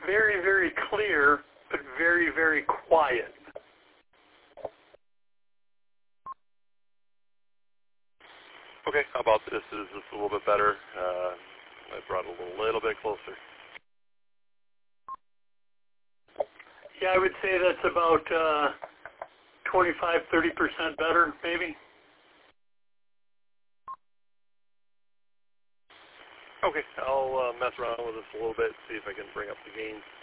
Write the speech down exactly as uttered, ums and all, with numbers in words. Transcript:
very, very clear, but very, very quiet. Okay, how about this? Is this a little bit better? Uh, I brought it a little, little bit closer. Yeah, I would say that's about uh, twenty-five, thirty percent better, maybe. Okay, I'll uh, mess around with this a little bit, see if I can bring up the gains.